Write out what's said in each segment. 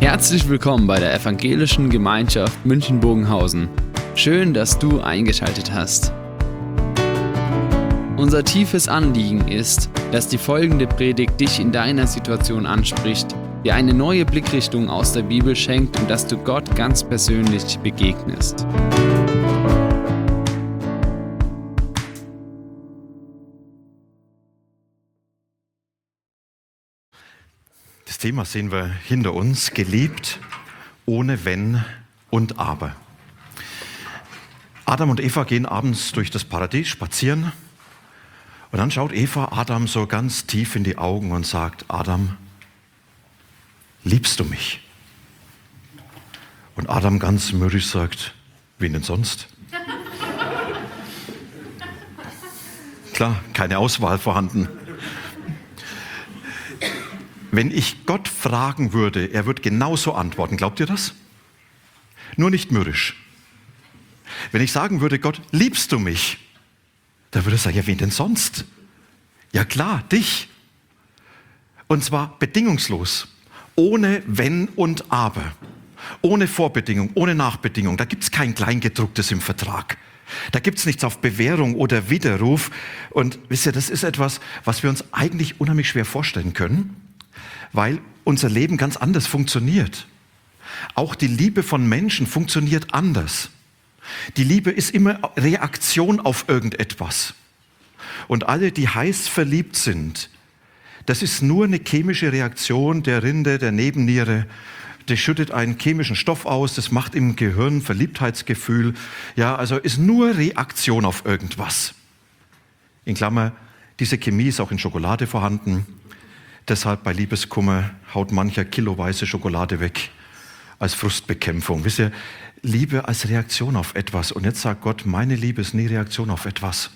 Herzlich willkommen bei der Evangelischen Gemeinschaft München-Bogenhausen. Schön, dass du eingeschaltet hast. Unser tiefes Anliegen ist, dass die folgende Predigt dich in deiner Situation anspricht, dir eine neue Blickrichtung aus der Bibel schenkt und dass du Gott ganz persönlich begegnest. Das Thema sehen wir hinter uns, geliebt ohne Wenn und Aber. Adam und Eva gehen abends durch das Paradies spazieren und dann schaut Eva Adam so ganz tief in die Augen und sagt, Adam, liebst du mich? Und Adam ganz mürrisch sagt, wen denn sonst? Klar, keine Auswahl vorhanden. Wenn ich Gott fragen würde, er würde genauso antworten. Glaubt ihr das? Nur nicht mürrisch. Wenn ich sagen würde, Gott, liebst du mich? Dann würde er sagen, ja, wen denn sonst? Ja klar, dich. Und zwar bedingungslos. Ohne Wenn und Aber. Ohne Vorbedingung, ohne Nachbedingung. Da gibt es kein Kleingedrucktes im Vertrag. Da gibt es nichts auf Bewährung oder Widerruf. Und wisst ihr, das ist etwas, was wir uns eigentlich unheimlich schwer vorstellen können, weil unser Leben ganz anders funktioniert. Auch die Liebe von Menschen funktioniert anders. Die Liebe ist immer Reaktion auf irgendetwas. Und alle, die heiß verliebt sind, das ist nur eine chemische Reaktion der Rinde, der Nebenniere. Das schüttet einen chemischen Stoff aus, das macht im Gehirn Verliebtheitsgefühl. Ja, also ist nur Reaktion auf irgendwas. In Klammer, diese Chemie ist auch in Schokolade vorhanden. Deshalb bei Liebeskummer haut mancher kiloweise Schokolade weg als Frustbekämpfung. Wisst ihr, Liebe als Reaktion auf etwas. Und jetzt sagt Gott, meine Liebe ist nie Reaktion auf etwas.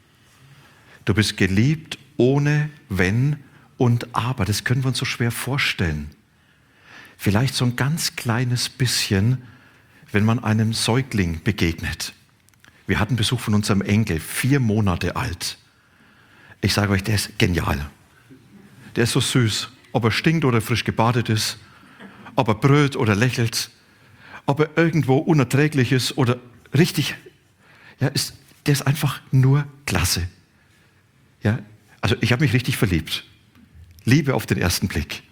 Du bist geliebt ohne Wenn und Aber. Das können wir uns so schwer vorstellen. Vielleicht so ein ganz kleines bisschen, wenn man einem Säugling begegnet. Wir hatten Besuch von unserem Enkel, 4 Monate alt. Ich sage euch, der ist genial. Der ist so süß, ob er stinkt oder frisch gebadet ist, ob er brüllt oder lächelt, ob er irgendwo unerträglich ist oder richtig, ja, der ist einfach nur klasse. Ja, also ich habe mich richtig verliebt. Liebe auf den ersten Blick.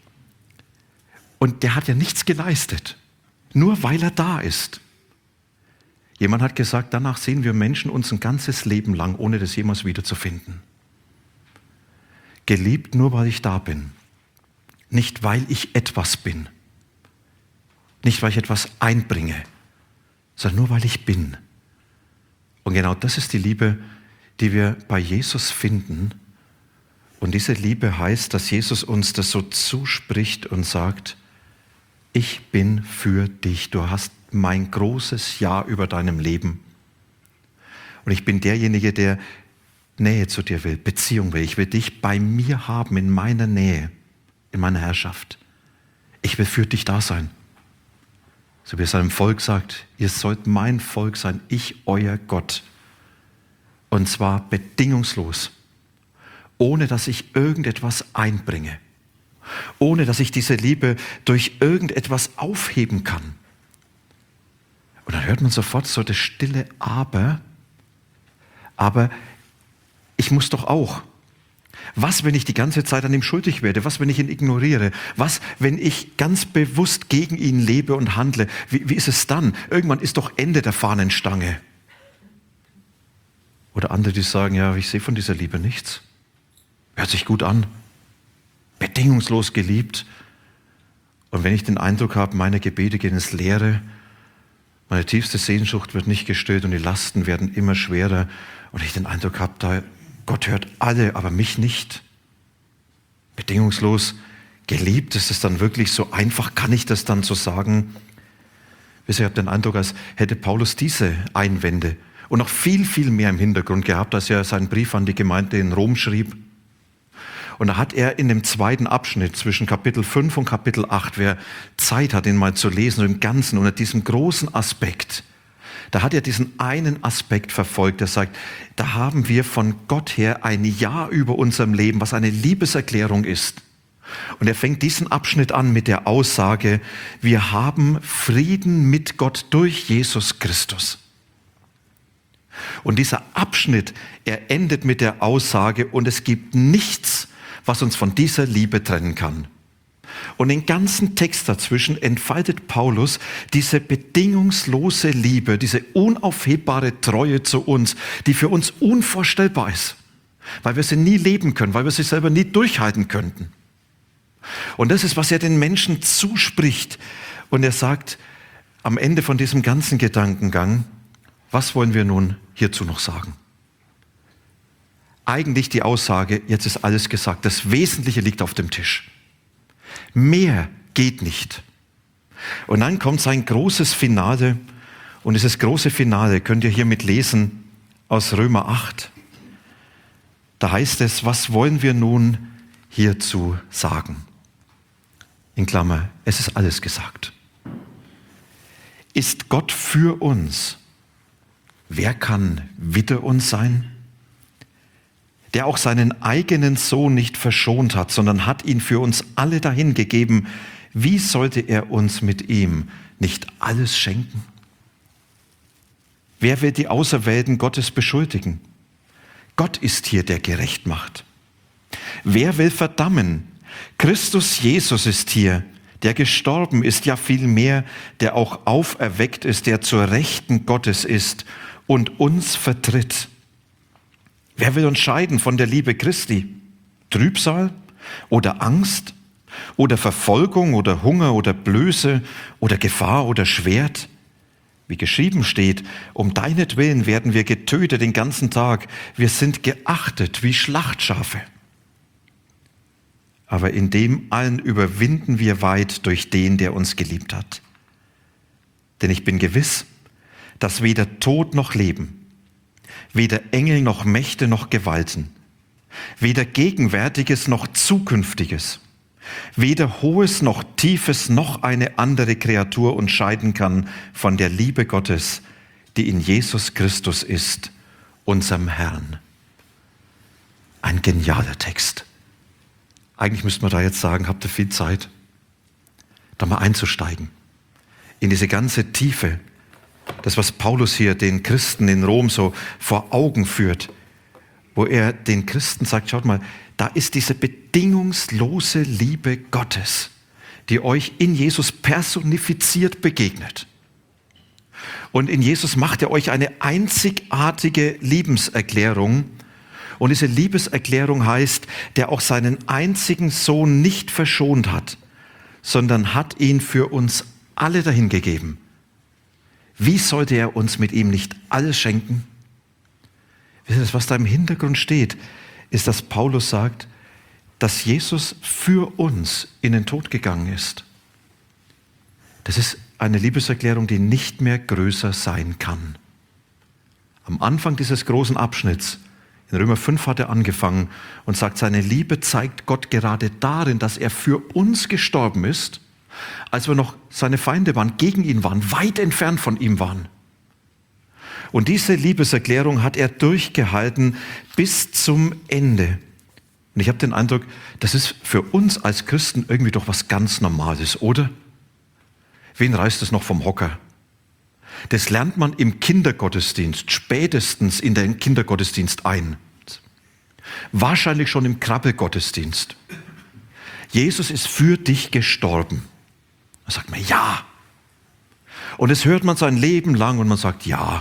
Und der hat ja nichts geleistet, nur weil er da ist. Jemand hat gesagt, danach sehen wir Menschen uns ein ganzes Leben lang, ohne das jemals wiederzufinden. Geliebt nur, weil ich da bin. Nicht, weil ich etwas bin. Nicht, weil ich etwas einbringe, sondern nur, weil ich bin. Und genau das ist die Liebe, die wir bei Jesus finden. Und diese Liebe heißt, dass Jesus uns das so zuspricht und sagt, ich bin für dich. Du hast mein großes Ja über deinem Leben. Und ich bin derjenige, der Nähe zu dir will, Beziehung will. Ich will dich bei mir haben, in meiner Nähe, in meiner Herrschaft. Ich will für dich da sein. So wie er seinem Volk sagt, ihr sollt mein Volk sein, ich euer Gott. Und zwar bedingungslos, ohne dass ich irgendetwas einbringe, ohne dass ich diese Liebe durch irgendetwas aufheben kann. Und dann hört man sofort so das stille Aber ich muss doch auch. Was, wenn ich die ganze Zeit an ihm schuldig werde? Was, wenn ich ihn ignoriere? Was, wenn ich ganz bewusst gegen ihn lebe und handle? Wie ist es dann? Irgendwann ist doch Ende der Fahnenstange. Oder andere, die sagen, ja, ich sehe von dieser Liebe nichts. Hört sich gut an. Bedingungslos geliebt. Und wenn ich den Eindruck habe, meine Gebete gehen ins Leere, meine tiefste Sehnsucht wird nicht gestillt und die Lasten werden immer schwerer und ich den Eindruck habe, da Gott hört alle, aber mich nicht. Bedingungslos geliebt, ist es dann wirklich so einfach? Kann ich das dann so sagen? Ich habe den Eindruck, als hätte Paulus diese Einwände und noch viel, viel mehr im Hintergrund gehabt, als er seinen Brief an die Gemeinde in Rom schrieb. Und da hat er in dem zweiten Abschnitt zwischen Kapitel 5 und Kapitel 8, wer Zeit hat, ihn mal zu lesen, im Ganzen unter diesem großen Aspekt, da hat er diesen einen Aspekt verfolgt, der sagt, da haben wir von Gott her ein Ja über unserem Leben, was eine Liebeserklärung ist. Und er fängt diesen Abschnitt an mit der Aussage, wir haben Frieden mit Gott durch Jesus Christus. Und dieser Abschnitt, er endet mit der Aussage, und es gibt nichts, was uns von dieser Liebe trennen kann. Und den ganzen Text dazwischen entfaltet Paulus diese bedingungslose Liebe, diese unaufhebbare Treue zu uns, die für uns unvorstellbar ist, weil wir sie nie leben können, weil wir sie selber nie durchhalten könnten. Und das ist, was er den Menschen zuspricht. Und er sagt am Ende von diesem ganzen Gedankengang, was wollen wir nun hierzu noch sagen? Eigentlich die Aussage, jetzt ist alles gesagt, das Wesentliche liegt auf dem Tisch. Mehr geht nicht. Und dann kommt sein großes Finale, und dieses große Finale könnt ihr hiermit lesen aus Römer 8. Da heißt es, was wollen wir nun hierzu sagen? In Klammer, es ist alles gesagt. Ist Gott für uns? Wer kann wider uns sein? Der auch seinen eigenen Sohn nicht verschont hat, sondern hat ihn für uns alle dahingegeben. Wie sollte er uns mit ihm nicht alles schenken? Wer will die Auserwählten Gottes beschuldigen? Gott ist hier, der gerecht macht. Wer will verdammen? Christus Jesus ist hier, der gestorben ist, ja vielmehr, der auch auferweckt ist, der zur Rechten Gottes ist und uns vertritt. Wer will uns scheiden von der Liebe Christi? Trübsal oder Angst oder Verfolgung oder Hunger oder Blöße oder Gefahr oder Schwert? Wie geschrieben steht, um deinetwillen werden wir getötet den ganzen Tag. Wir sind geachtet wie Schlachtschafe. Aber in dem allen überwinden wir weit durch den, der uns geliebt hat. Denn ich bin gewiss, dass weder Tod noch Leben, weder Engel noch Mächte noch Gewalten, weder Gegenwärtiges noch Zukünftiges, weder Hohes noch Tiefes noch eine andere Kreatur uns scheiden kann von der Liebe Gottes, die in Jesus Christus ist, unserem Herrn. Ein genialer Text. Eigentlich müsste man da jetzt sagen, habt ihr viel Zeit, da mal einzusteigen in diese ganze Tiefe, das, was Paulus hier den Christen in Rom so vor Augen führt, wo er den Christen sagt, schaut mal, da ist diese bedingungslose Liebe Gottes, die euch in Jesus personifiziert begegnet. Und in Jesus macht er euch eine einzigartige Liebeserklärung. Und diese Liebeserklärung heißt, der auch seinen einzigen Sohn nicht verschont hat, sondern hat ihn für uns alle dahingegeben. Wie sollte er uns mit ihm nicht alles schenken? Wisst ihr, was da im Hintergrund steht, ist, dass Paulus sagt, dass Jesus für uns in den Tod gegangen ist. Das ist eine Liebeserklärung, die nicht mehr größer sein kann. Am Anfang dieses großen Abschnitts, in Römer 5 hat er angefangen und sagt, seine Liebe zeigt Gott gerade darin, dass er für uns gestorben ist, als wir noch seine Feinde waren, gegen ihn waren, weit entfernt von ihm waren. Und diese Liebeserklärung hat er durchgehalten bis zum Ende. Und ich habe den Eindruck, das ist für uns als Christen irgendwie doch was ganz Normales, oder? Wen reißt es noch vom Hocker? Das lernt man im Kindergottesdienst, spätestens in den Kindergottesdienst ein. Wahrscheinlich schon im Krabbelgottesdienst. Jesus ist für dich gestorben. Da sagt man ja. Und das hört man sein Leben lang und man sagt ja.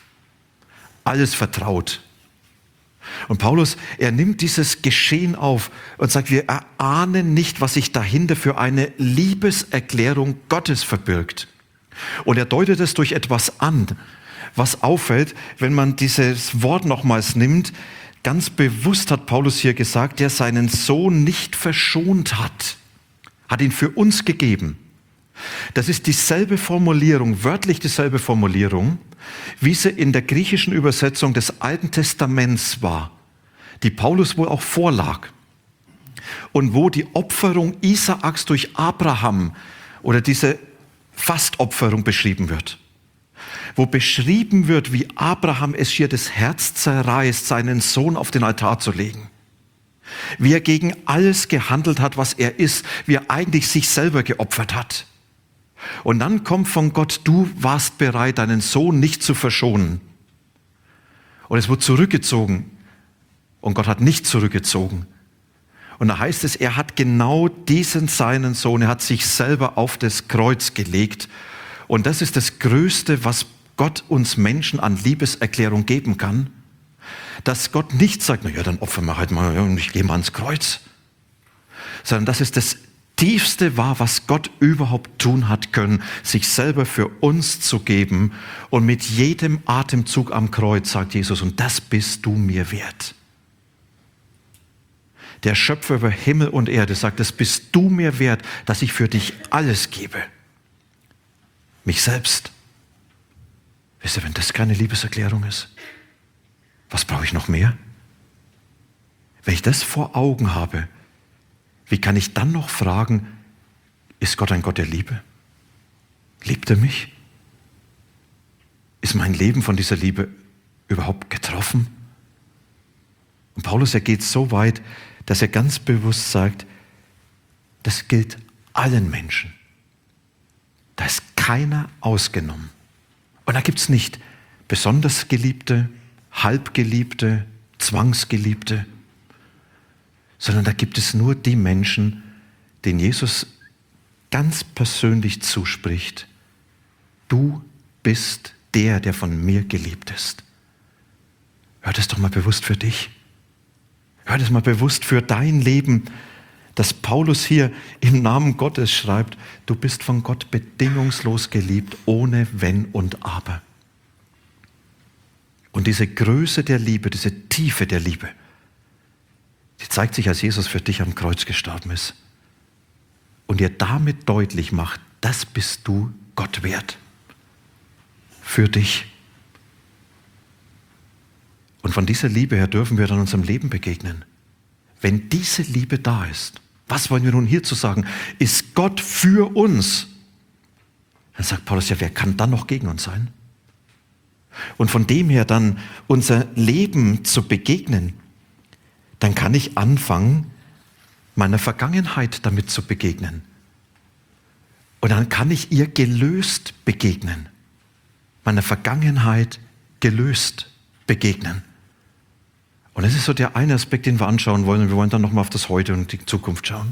Alles vertraut. Und Paulus, er nimmt dieses Geschehen auf und sagt, wir erahnen nicht, was sich dahinter für eine Liebeserklärung Gottes verbirgt. Und er deutet es durch etwas an, was auffällt, wenn man dieses Wort nochmals nimmt. Ganz bewusst hat Paulus hier gesagt, der seinen Sohn nicht verschont hat ihn für uns gegeben. Das ist dieselbe Formulierung, wörtlich dieselbe Formulierung, wie sie in der griechischen Übersetzung des Alten Testaments war, die Paulus wohl auch vorlag. Und wo die Opferung Isaaks durch Abraham oder diese Fastopferung beschrieben wird. Wo beschrieben wird, wie Abraham es hier das Herz zerreißt, seinen Sohn auf den Altar zu legen. Wie er gegen alles gehandelt hat, was er ist, wie er eigentlich sich selber geopfert hat. Und dann kommt von Gott, du warst bereit, deinen Sohn nicht zu verschonen. Und es wurde zurückgezogen. Und Gott hat nicht zurückgezogen. Und da heißt es, er hat genau diesen seinen Sohn, er hat sich selber auf das Kreuz gelegt. Und das ist das Größte, was Gott uns Menschen an Liebeserklärung geben kann. Dass Gott nicht sagt, na ja, dann opfern wir halt mal und ich gehe mal ans Kreuz. Sondern dass es das Tiefste war, was Gott überhaupt tun hat können, sich selber für uns zu geben. Und mit jedem Atemzug am Kreuz sagt Jesus, und das bist du mir wert. Der Schöpfer über Himmel und Erde sagt, das bist du mir wert, dass ich für dich alles gebe. Mich selbst. Wisst ihr, wenn das keine Liebeserklärung ist, was brauche ich noch mehr? Wenn ich das vor Augen habe, wie kann ich dann noch fragen, ist Gott ein Gott der Liebe? Liebt er mich? Ist mein Leben von dieser Liebe überhaupt getroffen? Und Paulus, er geht so weit, dass er ganz bewusst sagt, das gilt allen Menschen. Da ist keiner ausgenommen. Und da gibt es nicht besonders Geliebte, Halbgeliebte, Zwangsgeliebte, sondern da gibt es nur die Menschen, denen Jesus ganz persönlich zuspricht, du bist der von mir geliebt ist. Hör das doch mal bewusst für dich. Hör das mal bewusst für dein Leben, dass Paulus hier im Namen Gottes schreibt, du bist von Gott bedingungslos geliebt, ohne Wenn und Aber. Und diese Größe der Liebe, diese Tiefe der Liebe, die zeigt sich, als Jesus für dich am Kreuz gestorben ist. Und dir damit deutlich macht, das bist du Gott wert. Für dich. Und von dieser Liebe her dürfen wir dann unserem Leben begegnen. Wenn diese Liebe da ist, was wollen wir nun hierzu sagen? Ist Gott für uns? Dann sagt Paulus, ja, wer kann dann noch gegen uns sein? Und von dem her dann unser Leben zu begegnen, dann kann ich anfangen, meiner Vergangenheit damit zu begegnen. Und dann kann ich ihr gelöst begegnen. Meiner Vergangenheit gelöst begegnen. Und das ist so der eine Aspekt, den wir anschauen wollen. Und wir wollen dann nochmal auf das Heute und die Zukunft schauen.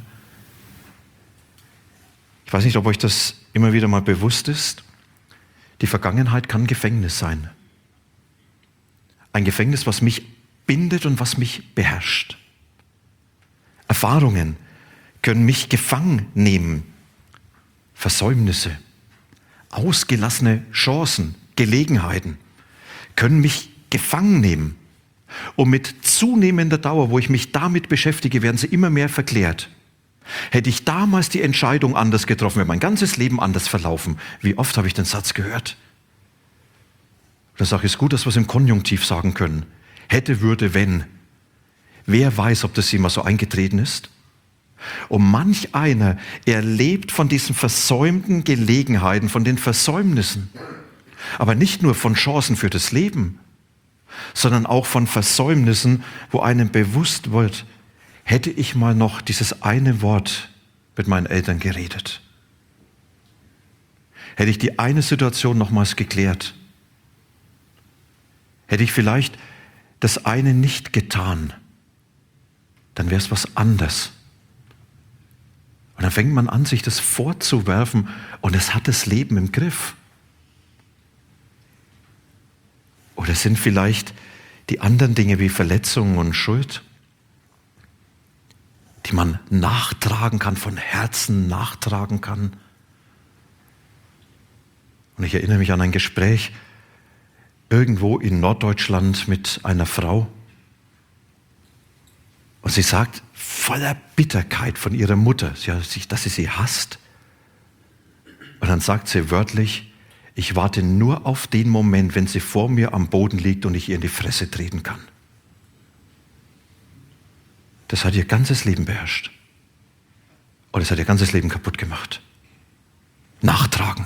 Ich weiß nicht, ob euch das immer wieder mal bewusst ist. Die Vergangenheit kann ein Gefängnis sein. Ein Gefängnis, was mich bindet und was mich beherrscht. Erfahrungen können mich gefangen nehmen. Versäumnisse, ausgelassene Chancen, Gelegenheiten können mich gefangen nehmen. Und mit zunehmender Dauer, wo ich mich damit beschäftige, werden sie immer mehr verklärt. Hätte ich damals die Entscheidung anders getroffen, wäre mein ganzes Leben anders verlaufen. Wie oft habe ich den Satz gehört? Da sage ich, es ist gut, dass wir es im Konjunktiv sagen können. Hätte, würde, wenn. Wer weiß, ob das jemals so eingetreten ist? Und manch einer erlebt von diesen versäumten Gelegenheiten, von den Versäumnissen, aber nicht nur von Chancen für das Leben, sondern auch von Versäumnissen, wo einem bewusst wird, hätte ich mal noch dieses eine Wort mit meinen Eltern geredet. Hätte ich die eine Situation nochmals geklärt. Hätte ich vielleicht das eine nicht getan, dann wäre es was anderes. Und dann fängt man an, sich das vorzuwerfen und es hat das Leben im Griff. Oder es sind vielleicht die anderen Dinge wie Verletzungen und Schuld, die man nachtragen kann, von Herzen nachtragen kann. Und ich erinnere mich an ein Gespräch irgendwo in Norddeutschland mit einer Frau. Und sie sagt voller Bitterkeit von ihrer Mutter, dass sie sie hasst. Und dann sagt sie wörtlich, ich warte nur auf den Moment, wenn sie vor mir am Boden liegt und ich ihr in die Fresse treten kann. Das hat ihr ganzes Leben beherrscht. Und es hat ihr ganzes Leben kaputt gemacht. Nachtragen.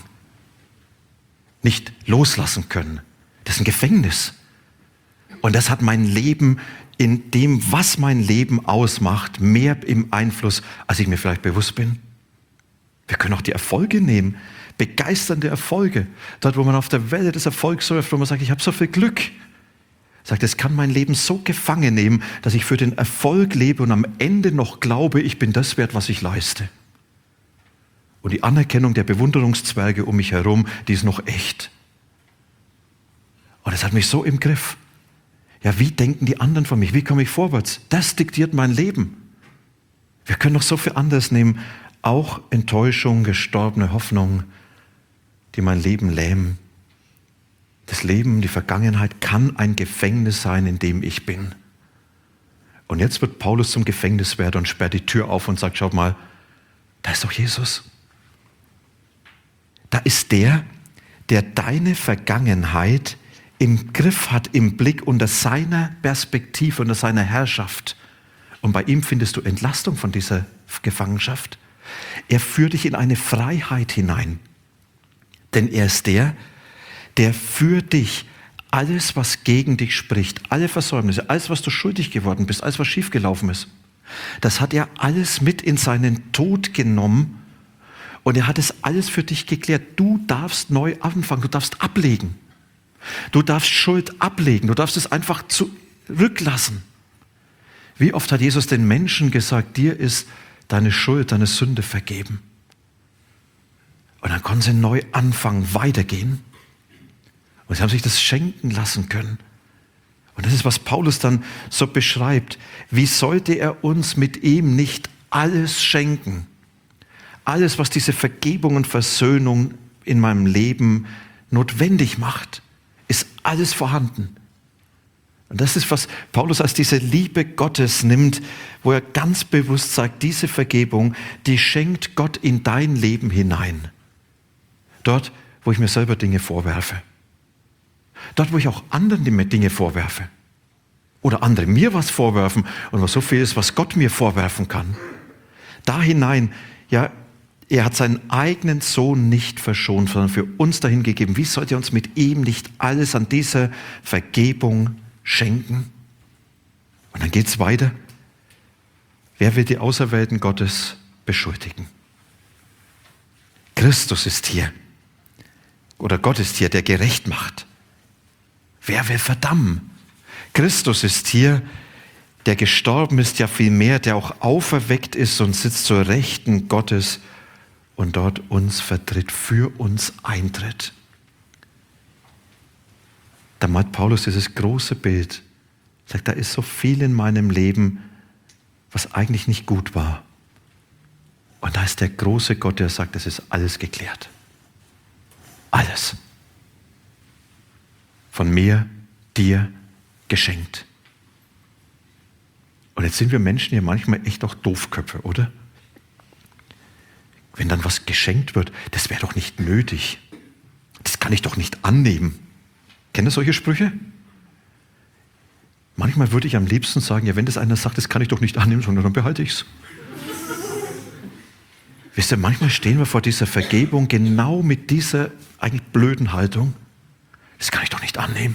Nicht loslassen können. Das ist ein Gefängnis. Und das hat mein Leben in dem, was mein Leben ausmacht, mehr im Einfluss, als ich mir vielleicht bewusst bin. Wir können auch die Erfolge nehmen, begeisternde Erfolge. Dort, wo man auf der Welle des Erfolgs surft, wo man sagt, ich habe so viel Glück. Sagt, es kann mein Leben so gefangen nehmen, dass ich für den Erfolg lebe und am Ende noch glaube, ich bin das wert, was ich leiste. Und die Anerkennung der Bewunderungszwerge um mich herum, die ist noch echt. Und das hat mich so im Griff. Ja, wie denken die anderen von mich? Wie komme ich vorwärts? Das diktiert mein Leben. Wir können noch so viel anderes nehmen. Auch Enttäuschung, gestorbene Hoffnung, die mein Leben lähmen. Das Leben, die Vergangenheit kann ein Gefängnis sein, in dem ich bin. Und jetzt wird Paulus zum Gefängniswärter und sperrt die Tür auf und sagt, schaut mal, da ist doch Jesus. Da ist der deine Vergangenheit im Griff hat, im Blick, unter seiner Perspektive, unter seiner Herrschaft. Und bei ihm findest du Entlastung von dieser Gefangenschaft. Er führt dich in eine Freiheit hinein. Denn er ist der für dich alles, was gegen dich spricht, alle Versäumnisse, alles, was du schuldig geworden bist, alles, was schiefgelaufen ist, das hat er alles mit in seinen Tod genommen und er hat es alles für dich geklärt. Du darfst neu anfangen, du darfst ablegen. Du darfst Schuld ablegen, du darfst es einfach zurücklassen. Wie oft hat Jesus den Menschen gesagt, dir ist deine Schuld, deine Sünde vergeben. Und dann konnten sie neu anfangen, weitergehen. Und sie haben sich das schenken lassen können. Und das ist, was Paulus dann so beschreibt. Wie sollte er uns mit ihm nicht alles schenken? Alles, was diese Vergebung und Versöhnung in meinem Leben notwendig macht, ist alles vorhanden. Und das ist, was Paulus als diese Liebe Gottes nimmt, wo er ganz bewusst sagt, diese Vergebung, die schenkt Gott in dein Leben hinein. Dort, wo ich mir selber Dinge vorwerfe. Dort, wo ich auch anderen Dinge vorwerfe. Oder andere mir was vorwerfen und was so viel ist, was Gott mir vorwerfen kann. Da hinein, ja, er hat seinen eigenen Sohn nicht verschont, sondern für uns dahin gegeben. Wie sollte er uns mit ihm nicht alles an dieser Vergebung schenken? Und dann geht es weiter. Wer will die Auserwählten Gottes beschuldigen? Christus ist hier. Oder Gott ist hier, der gerecht macht. Wer will verdammen? Christus ist hier, der gestorben ist, ja vielmehr, der auch auferweckt ist und sitzt zur Rechten Gottes und dort uns vertritt, für uns eintritt. Da malt Paulus dieses große Bild, sagt, da ist so viel in meinem Leben, was eigentlich nicht gut war. Und da ist der große Gott, der sagt, es ist alles geklärt. Alles. Von mir, dir geschenkt. Und jetzt sind wir Menschen ja manchmal echt auch Doofköpfe, oder? Wenn dann was geschenkt wird, das wäre doch nicht nötig. Das kann ich doch nicht annehmen. Kennt ihr solche Sprüche? Manchmal würde ich am liebsten sagen, ja, wenn das einer sagt, das kann ich doch nicht annehmen, sondern dann behalte ich es. Wisst ihr, manchmal stehen wir vor dieser Vergebung genau mit dieser eigentlich blöden Haltung. Das kann ich doch nicht annehmen.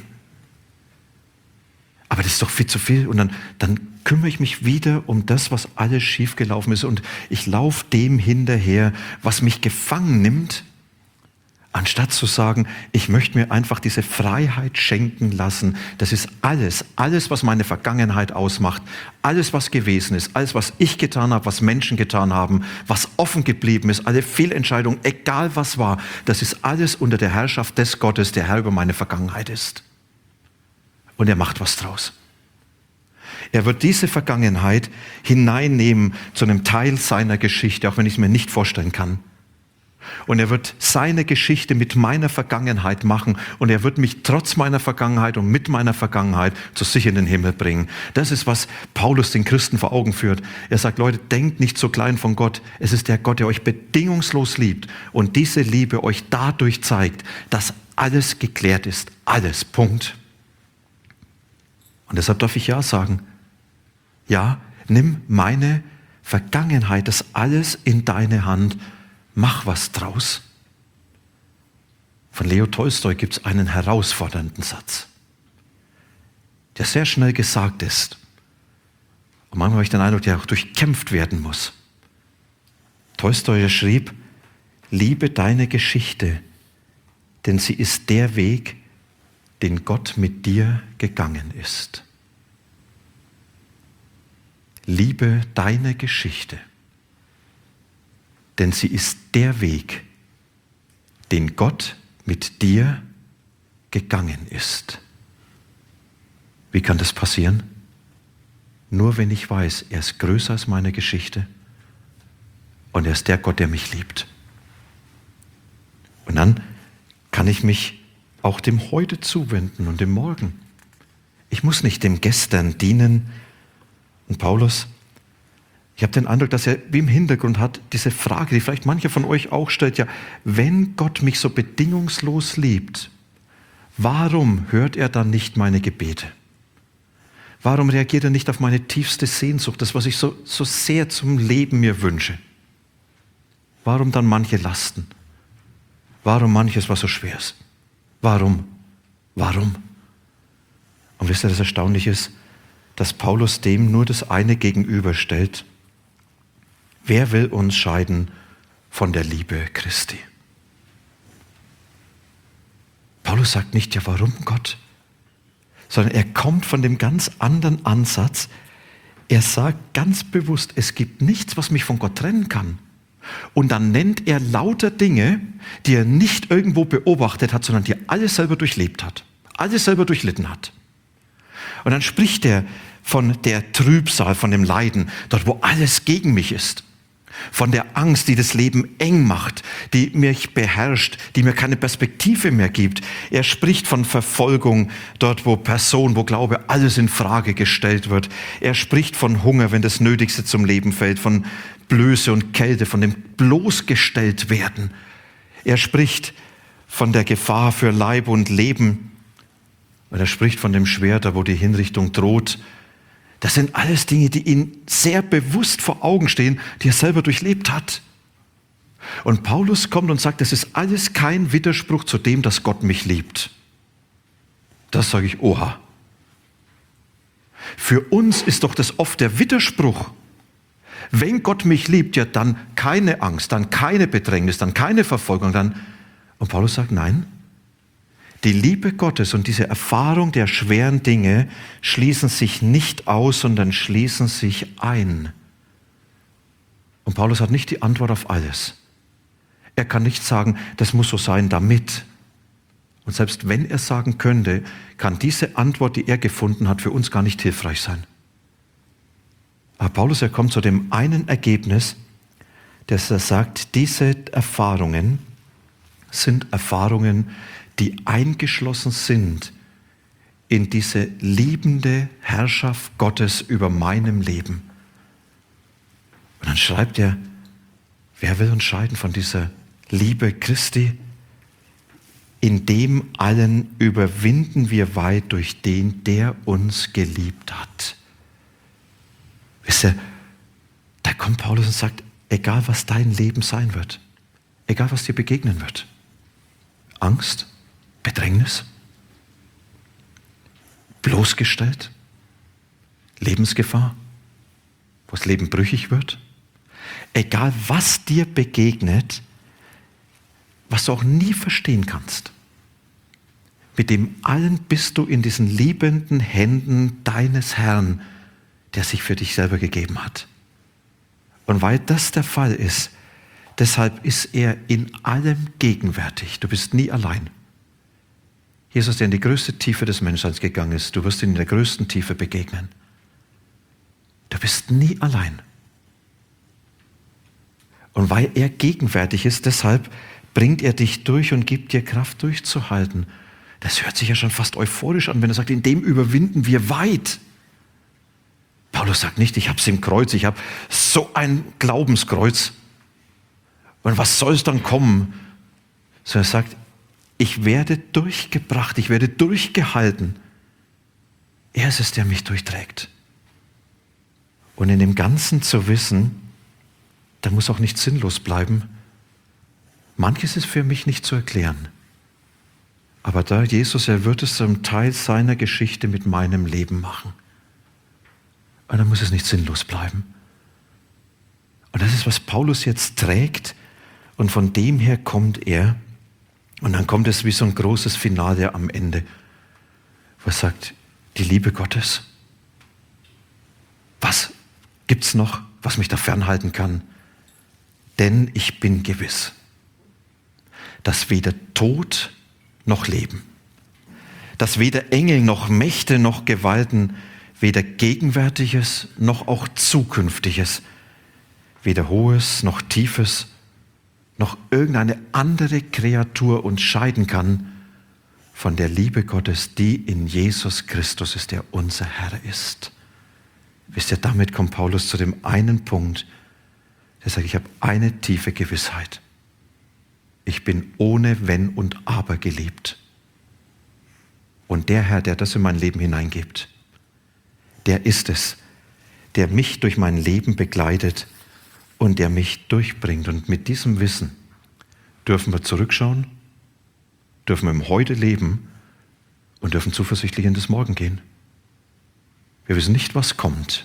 Aber das ist doch viel zu viel. Und dann kümmere ich mich wieder um das, was alles schiefgelaufen ist. Und ich laufe dem hinterher, was mich gefangen nimmt, anstatt zu sagen, ich möchte mir einfach diese Freiheit schenken lassen. Das ist alles, was meine Vergangenheit ausmacht, alles, was gewesen ist, alles, was ich getan habe, was Menschen getan haben, was offen geblieben ist, alle Fehlentscheidungen, egal was war, das ist alles unter der Herrschaft des Gottes, der Herr über meine Vergangenheit ist. Und er macht was draus. Er wird diese Vergangenheit hineinnehmen zu einem Teil seiner Geschichte, auch wenn ich es mir nicht vorstellen kann. Und er wird seine Geschichte mit meiner Vergangenheit machen und er wird mich trotz meiner Vergangenheit und mit meiner Vergangenheit zu sich in den Himmel bringen. Das ist, was Paulus den Christen vor Augen führt. Er sagt, Leute, denkt nicht so klein von Gott. Es ist der Gott, der euch bedingungslos liebt und diese Liebe euch dadurch zeigt, dass alles geklärt ist. Alles. Punkt. Und deshalb darf ich ja sagen. Ja, nimm meine Vergangenheit, das alles in deine Hand. Mach was draus. Von Leo Tolstoi gibt es einen herausfordernden Satz, der sehr schnell gesagt ist, Und manchmal habe ich den Eindruck, der auch durchkämpft werden muss. Tolstoi schrieb, liebe deine Geschichte, denn sie ist der Weg, den Gott mit dir gegangen ist. Liebe deine Geschichte, denn sie ist der Weg, den Gott mit dir gegangen ist. Wie kann das passieren? Nur wenn ich weiß, er ist größer als meine Geschichte und er ist der Gott, der mich liebt. Und dann kann ich mich auch dem Heute zuwenden und dem Morgen. Ich muss nicht dem Gestern dienen. Und Paulus, ich habe den Eindruck, dass er wie im Hintergrund hat, diese Frage, die vielleicht mancher von euch auch stellt, ja, wenn Gott mich so bedingungslos liebt, warum hört er dann nicht meine Gebete? Warum reagiert er nicht auf meine tiefste Sehnsucht, das, was ich so sehr zum Leben mir wünsche? Warum dann manche Lasten? Warum manches, was so schwer ist? Warum? Und wisst ihr, das Erstaunliche ist, dass Paulus dem nur das eine gegenüberstellt. Wer will uns scheiden von der Liebe Christi? Paulus sagt nicht, ja warum Gott? Sondern er kommt von dem ganz anderen Ansatz. Er sagt ganz bewusst, es gibt nichts, was mich von Gott trennen kann. Und dann nennt er lauter Dinge, die er nicht irgendwo beobachtet hat, sondern die er alles selber durchlebt hat, alles selber durchlitten hat. Und dann spricht er von der Trübsal, von dem Leiden, dort wo alles gegen mich ist. Von der Angst, die das Leben eng macht, die mich beherrscht, die mir keine Perspektive mehr gibt. Er spricht von Verfolgung, dort wo Person, wo Glaube, alles in Frage gestellt wird. Er spricht von Hunger, wenn das Nötigste zum Leben fällt, von Blöße und Kälte, von dem bloßgestellt werden. Er spricht von der Gefahr für Leib und Leben. Und er spricht von dem Schwert, da wo die Hinrichtung droht. Das sind alles Dinge, die ihm sehr bewusst vor Augen stehen, die er selber durchlebt hat. Und Paulus kommt und sagt, das ist alles kein Widerspruch zu dem, dass Gott mich liebt. Das sage ich, oha. Für uns ist doch das oft der Widerspruch. Wenn Gott mich liebt, ja dann keine Angst, dann keine Bedrängnis, dann keine Verfolgung. Und Paulus sagt, nein. Die Liebe Gottes und diese Erfahrung der schweren Dinge schließen sich nicht aus, sondern schließen sich ein. Und Paulus hat nicht die Antwort auf alles. Er kann nicht sagen, das muss so sein, damit. Und selbst wenn er sagen könnte, kann diese Antwort, die er gefunden hat, für uns gar nicht hilfreich sein. Aber Paulus, er kommt zu dem einen Ergebnis, dass er sagt, diese Erfahrungen sind Erfahrungen, die eingeschlossen sind in diese liebende Herrschaft Gottes über meinem Leben. Und dann schreibt er, wer will uns scheiden von dieser Liebe Christi? In dem allen überwinden wir weit durch den, der uns geliebt hat. Wisst ihr, da kommt Paulus und sagt, egal was dein Leben sein wird, egal was dir begegnen wird, Angst, Bedrängnis, bloßgestellt, Lebensgefahr, wo das Leben brüchig wird. Egal, was dir begegnet, was du auch nie verstehen kannst, mit dem allen bist du in diesen liebenden Händen deines Herrn, der sich für dich selber gegeben hat. Und weil das der Fall ist, deshalb ist er in allem gegenwärtig. Du bist nie allein. Jesus, der in die größte Tiefe des Menschseins gegangen ist, du wirst ihm in der größten Tiefe begegnen. Du bist nie allein. Und weil er gegenwärtig ist, deshalb bringt er dich durch und gibt dir Kraft durchzuhalten. Das hört sich ja schon fast euphorisch an, wenn er sagt, in dem überwinden wir weit. Paulus sagt nicht, ich habe es im Kreuz, ich habe so ein Glaubenskreuz. Und was soll es dann kommen? Sondern er sagt, ich werde durchgebracht, ich werde durchgehalten. Er ist es, der mich durchträgt. Und in dem Ganzen zu wissen, da muss auch nicht sinnlos bleiben. Manches ist für mich nicht zu erklären. Aber da Jesus, er wird es zum Teil seiner Geschichte mit meinem Leben machen. Und dann muss es nicht sinnlos bleiben. Und das ist, was Paulus jetzt trägt. Und von dem her kommt er. Und dann kommt es wie so ein großes Finale am Ende, wo er sagt, die Liebe Gottes. Was gibt's noch, was mich da fernhalten kann? Denn ich bin gewiss, dass weder Tod noch Leben, dass weder Engel noch Mächte noch Gewalten, weder Gegenwärtiges noch auch Zukünftiges, weder Hohes noch Tiefes, noch irgendeine andere Kreatur uns scheiden kann von der Liebe Gottes, die in Jesus Christus ist, der unser Herr ist. Wisst ihr, damit kommt Paulus zu dem einen Punkt, der sagt, ich habe eine tiefe Gewissheit. Ich bin ohne Wenn und Aber geliebt. Und der Herr, der das in mein Leben hineingibt, der ist es, der mich durch mein Leben begleitet und der mich durchbringt. Und mit diesem Wissen dürfen wir zurückschauen, dürfen wir im Heute leben und dürfen zuversichtlich in das Morgen gehen. Wir wissen nicht, was kommt.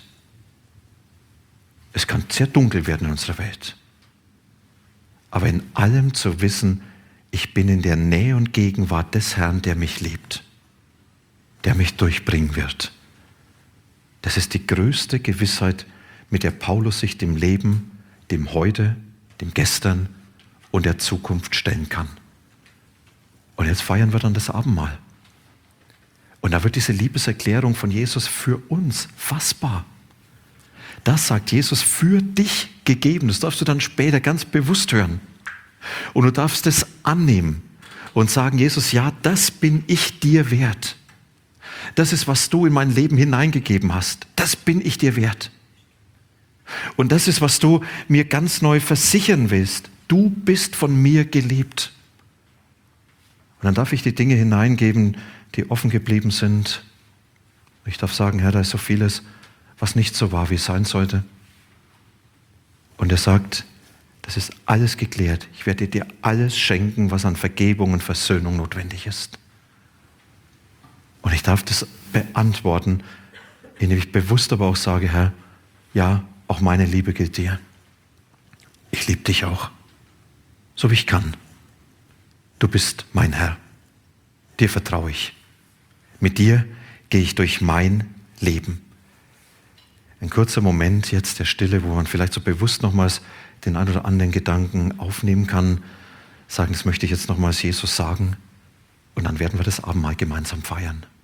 Es kann sehr dunkel werden in unserer Welt. Aber in allem zu wissen, ich bin in der Nähe und Gegenwart des Herrn, der mich liebt, der mich durchbringen wird. Das ist die größte Gewissheit, mit der Paulus sich dem Leben, dem Heute, dem Gestern und der Zukunft stellen kann. Und jetzt feiern wir dann das Abendmahl. Und da wird diese Liebeserklärung von Jesus für uns fassbar. Das sagt Jesus für dich gegeben. Das darfst du dann später ganz bewusst hören. Und du darfst es annehmen und sagen, Jesus, ja, das bin ich dir wert. Das ist, was du in mein Leben hineingegeben hast. Das bin ich dir wert. Und das ist, was du mir ganz neu versichern willst. Du bist von mir geliebt. Und dann darf ich die Dinge hineingeben, die offen geblieben sind. Ich darf sagen, Herr, da ist so vieles, was nicht so war, wie es sein sollte. Und er sagt, das ist alles geklärt. Ich werde dir alles schenken, was an Vergebung und Versöhnung notwendig ist. Und ich darf das beantworten, indem ich bewusst aber auch sage, Herr, ja, auch meine Liebe gilt dir. Ich liebe dich auch, so wie ich kann. Du bist mein Herr. Dir vertraue ich. Mit dir gehe ich durch mein Leben. Ein kurzer Moment jetzt der Stille, wo man vielleicht so bewusst nochmals den ein oder anderen Gedanken aufnehmen kann, sagen, das möchte ich jetzt nochmals Jesus sagen, und dann werden wir das Abendmahl gemeinsam feiern.